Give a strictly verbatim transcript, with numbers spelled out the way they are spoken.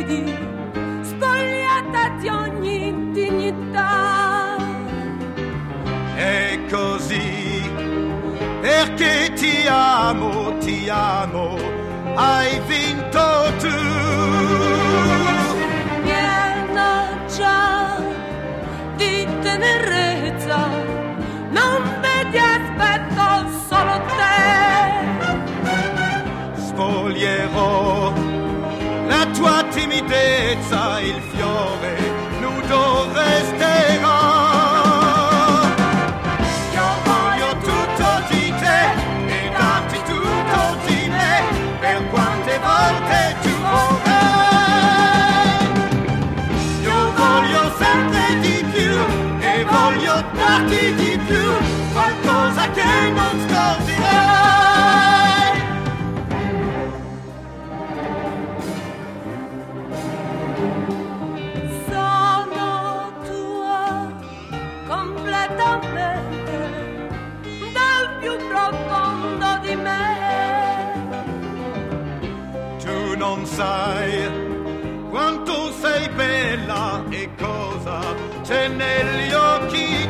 piedi, spogliata di ogni dignità. È così, perché ti amo, ti amo, hai vinto tu. Piena già di tenerezza, non vedi, aspetto solo te. Spoglierò la tua timidezza, il fiore nudo resterà. Io voglio tutto di te e darti tutto di me, per quante volte tu vorrai. Io voglio sempre di più e voglio darti di più, qualcosa che non scorderai. Sono tua completamente, dal più profondo di me. Tu non sai quanto sei bella e cosa c'è negli occhi